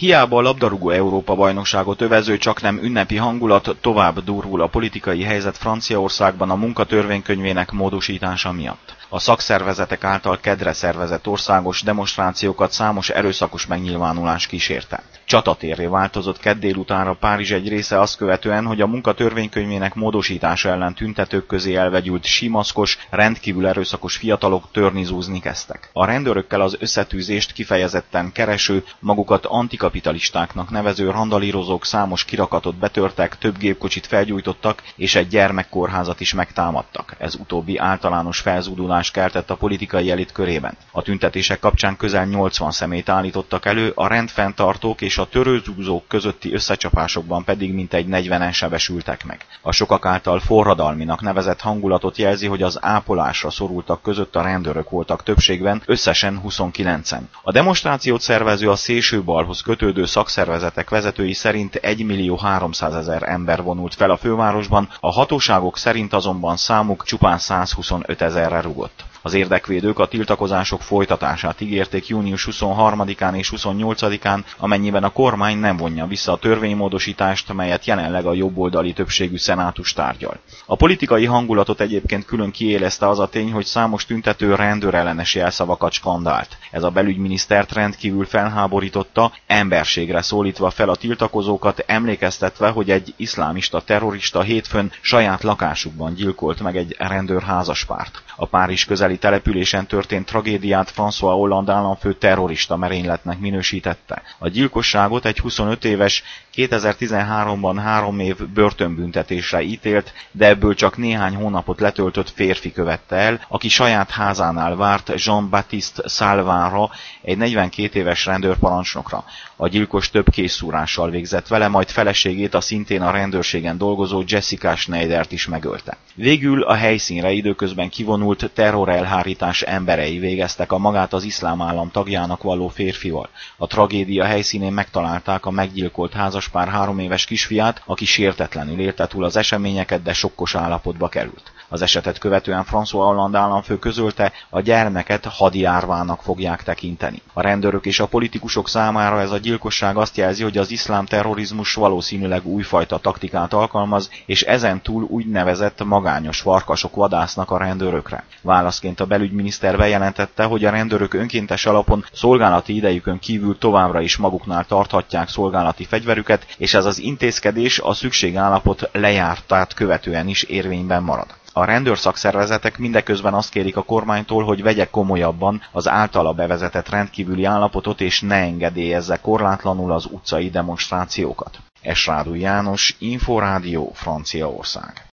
Hiába a labdarúgó Európa-bajnokságot övező csaknem ünnepi hangulat, tovább durvul a politikai helyzet Franciaországban a munkatörvénykönyvének módosítása miatt. A szakszervezetek által kedre szervezett országos demonstrációkat számos erőszakos megnyilvánulás kísérte. Csatatérré változott kedd délutánra Párizs egy része azt követően, hogy a munkatörvénykönyvének módosítása ellen tüntetők közé elvegyült simaszkos, rendkívül erőszakos fiatalok törni-zúzni kezdtek. A rendőrökkel az összetűzést kifejezetten kereső, magukat antikapitalistáknak nevező randalírozók számos kirakatot betörtek, több gépkocsit felgyújtottak és egy gyermekkórházat is megtámadtak. Ez utóbbi általános felzúdulást keltett a politikai elit körében. A tüntetések kapcsán közel 80 személyt állítottak elő, a rendfenntartók és a törőzúzók közötti összecsapásokban pedig mintegy 40-en sebesültek meg. A sokak által forradalminak nevezett hangulatot jelzi, hogy az ápolásra szorultak között a rendőrök voltak többségben, összesen 29-en. A demonstrációt szervező a szélsőbalhoz kötődő szakszervezetek vezetői szerint 1.300.000 ember vonult fel a fővárosban, a hatóságok szerint azonban számuk csupán 125.000-re rúgott. Az érdekvédők a tiltakozások folytatását ígérték június 23-án és 28-án, amennyiben a kormány nem vonja vissza a törvénymódosítást, melyet jelenleg a jobboldali többségű szenátus tárgyal. A politikai hangulatot egyébként külön kiélezte az a tény, hogy számos tüntető rendőrellenes jelszavakat skandált. Ez a belügyminisztert rendkívül felháborította, emberségre szólítva fel a tiltakozókat, emlékeztetve, hogy egy iszlámista terrorista hétfőn saját lakásukban gyilkolt meg egy rendőr házaspárt. A Párizs közeli településen történt tragédiát François Hollande államfő terrorista merényletnek minősítette. A gyilkosságot egy 25 éves, 2013-ban 3 év börtönbüntetésre ítélt, de ebből csak néhány hónapot letöltött férfi követte el, aki saját házánál várt Jean-Baptiste Salvinra, egy 42 éves rendőrparancsnokra. A gyilkos több készszúrással végzett vele, majd feleségét, a szintén a rendőrségen dolgozó Jessica Schneidert is megölte. Végül a helyszínre időközben kivonult terrorelhárítás emberei végeztek a magát az iszlám állam tagjának valló férfival. A tragédia helyszínén megtalálták a meggyilkolt házaspár 3 éves kisfiát, aki sértetlenül élte túl az eseményeket, de sokkos állapotba került. Az esetet követően François Hollande államfő közölte, a gyermeket hadjárvának fogják tekinteni. A rendőrök és a politikusok számára ez a gyilkosság azt jelzi, hogy az iszlám terrorizmus valószínűleg újfajta taktikát alkalmaz, és ezen túl úgynevezett magányos farkasok vadásznak a rendőrökre. Válaszként a belügyminiszter bejelentette, hogy a rendőrök önkéntes alapon szolgálati idejükön kívül továbbra is maguknál tarthatják szolgálati fegyverüket, és ez az intézkedés a szükségállapot lejártát követően is érvényben marad. A rendőrszakszervezetek mindeközben azt kérik a kormánytól, hogy vegye komolyabban az általa bevezetett rendkívüli állapotot és ne engedélyezze korlátlanul az utcai demonstrációkat. Esrádú János, Inforádió, Franciaország.